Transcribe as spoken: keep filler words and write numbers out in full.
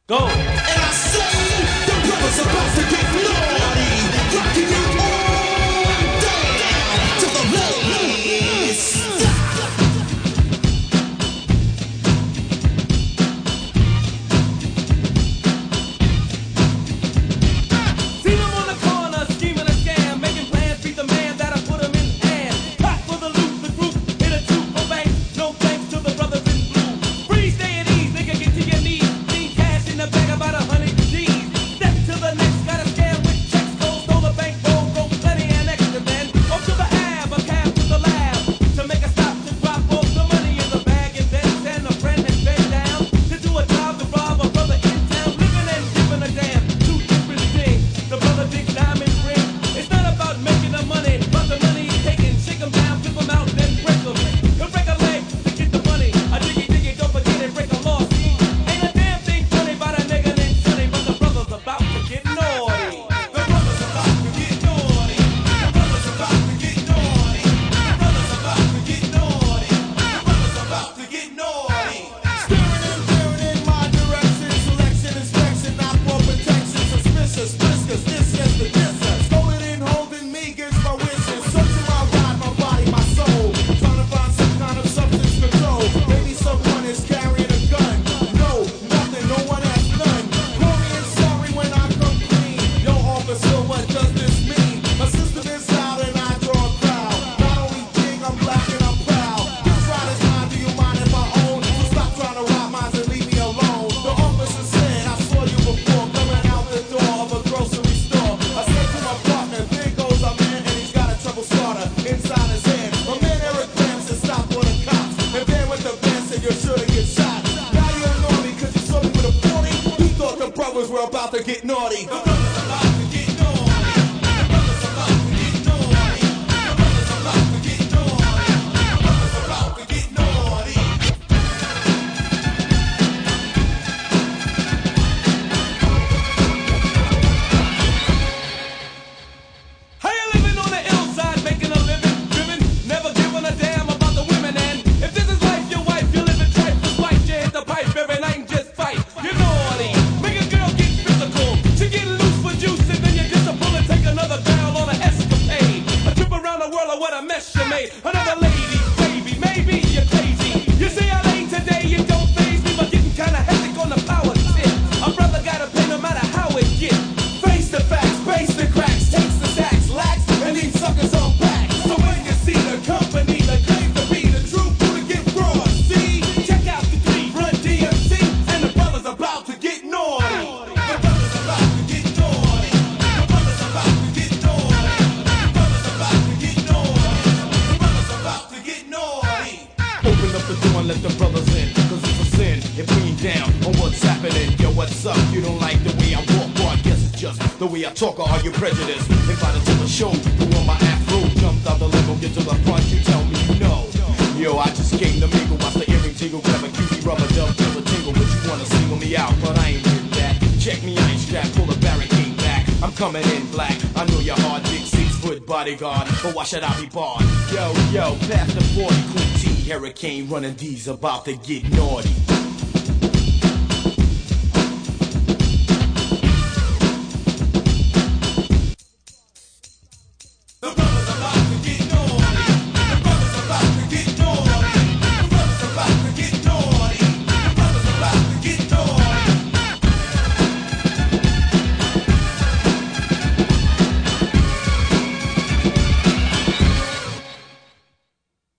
Go. And I say the brothers about to get naughty, rocking it on down to the ladies. See them on the corner, scheming a scam, making plans, beat the man that'll put him in hand. Caught for the loot, the group hit a two for bank. No thanks to the brothers in blue. Free, stay at ease, nigga, get to your knees. Clean cash in the bag, about a hundred G's. Step to the next, got a scam with checks, cold, stole the bank, roll, broke plenty and extra then. Up to the Ave, a cab to the lab, to make a stop to drop off the money in the bag and then send a friend and bend down to do a job to rob a brother in town, living and giving a damn. Two different things. The brother digs diamond ring. It's not about making the money, but the money he's taking. Shake 'em down, flip 'em out, then break 'em. He'll break a leg to get the money. A diggy diggy, don't forget it, break a law. See, ain't a damn thing funny about a nigga named Sonny, but the brother's about to get naughty. The brothers about to get naughty. The brothers about to get naughty. The brothers about to get naughty. The brothers about to get naughty. Staring and peering in my direction. Selection, inspection, not for protection. Suspicious, whiskers, this is the distance. Stolen and holding me against my wishes. Searching my ride, my body, my soul. Trying to find some kind of substance control. Maybe someone is carrying a gun. No, nothing, no one has none. Call me and sorry when I come clean. Yo, officer, what does this mean? My system is loud and I draw a crowd. Not only king, I'm black and I'm proud. This ride is mine, do you mind if I own? So stop trying to rob mine and leave me alone. The officer said, I saw you before coming out the door of a grocery store. I said to my partner, there goes our man and he's got a trouble starter inside his head. My man Eric Graham said stop for the cops. And then with the band said you're sure to get shot. Now you ignore me cause you saw me with a forty. He thought the brothers were about to get naughty. The brothers about to get naughty. The brothers about to get naughty. The brothers about to get naughty. The brothers about to get naughty. How you living on the hillside, making a living, driven, never giving a damn about the women? And if this is life, your wife, you live in tripe, just like you hit the pipe every night and just fight. You're naughty, make a girl get physical. She get loose for juice and then you disapprove and take another girl on an escapade. A trip around the world, or what a mess you made. Another lady, baby, maybe you're crazy. You say I ain't today, it don't faze me, but getting kinda hectic on the power tip. A brother gotta pay no matter how it get. Face the facts, face the cracks, takes the sacks, lax, and these suckers on back. So when you see the company that claims to be the truth, who to get fraud, see? Check out the three, Run D M C, and the brothers about to get naughty. The brothers about to get naughty. The brothers about to get naughty. The brothers about to get naughty. The brothers about to get naughty. Open up the door and let the brothers in, cause it's a sin if we ain't down on what's happening. Yo, what's up? You don't like the way I walk? Well, I guess it's just the way I talk, or are you prejudiced? Invited to the show, who on my afro, jumped out the limo, get to the front, you tell me you know. Yo, I just came to mingle, watch the earring tingle, grab a cutie rubber dub, feel the tingle, but you wanna single me out, but I ain't with that. Check me, I ain't strapped, pull a barricade back. I'm coming in black, I know you're hard, big six foot bodyguard, but why should I be barred? Yo, yo, pass the forty, cool T, hurricane running D's about to get naughty.